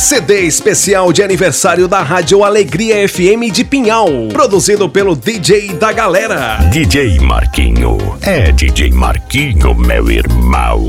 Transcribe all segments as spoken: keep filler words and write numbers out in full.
C D especial de aniversário da Rádio Alegria F M de Pinhal, produzido pelo D J da galera. D J Marquinho, é D J Marquinho, meu irmão.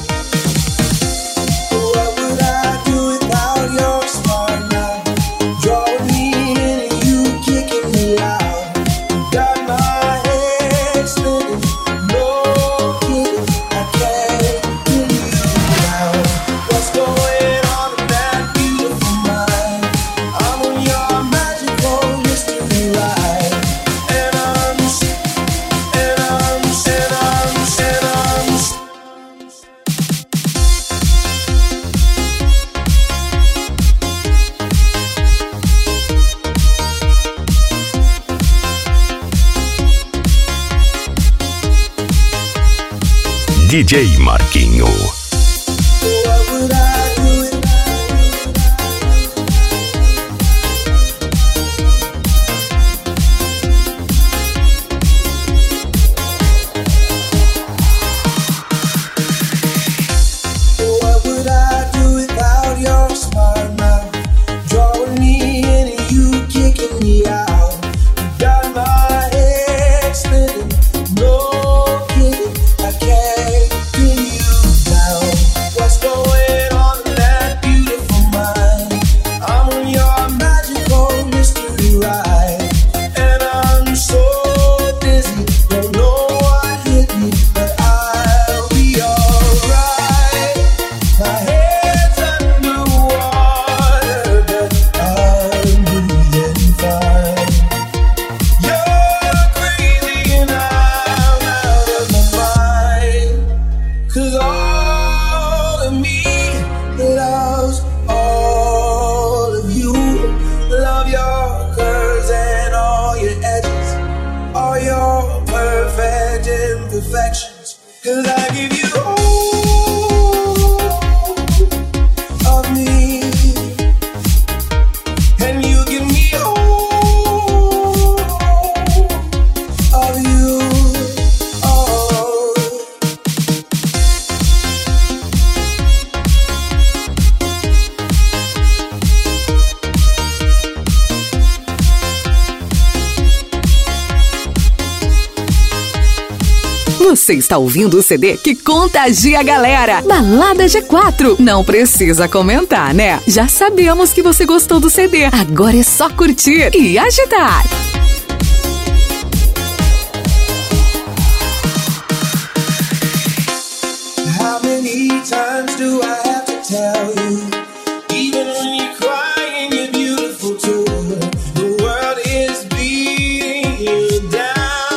D J Marquinho. Você está ouvindo o C D que contagia a galera. Balada G quatro. Não precisa comentar, né? Já sabemos que você gostou do C D. Agora é só curtir e agitar. How many times do I have to tell you? Even when you're crying, you're beautiful too. The world is beating you down.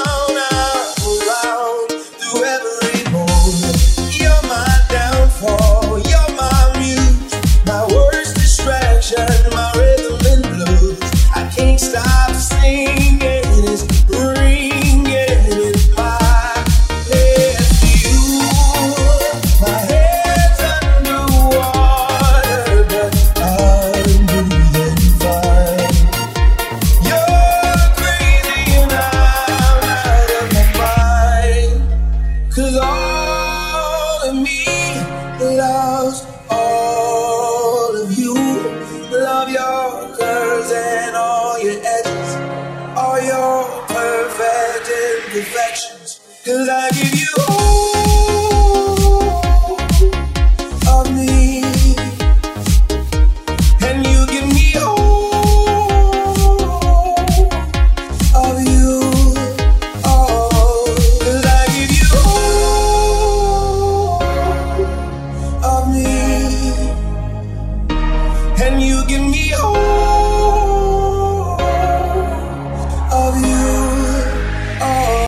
My rhythm and blues, I can't stop singing. It's ringing in my head. You, my head's underwater, but I'm breathing fine. You're crazy and I'm out of my mind. 'Cause all of me loves all of you. Love your curves and all your edges, all your perfect imperfections. 'Cause I give you all of me, and you give me all of you. Oh, 'cause I give you all of me, and you give me all.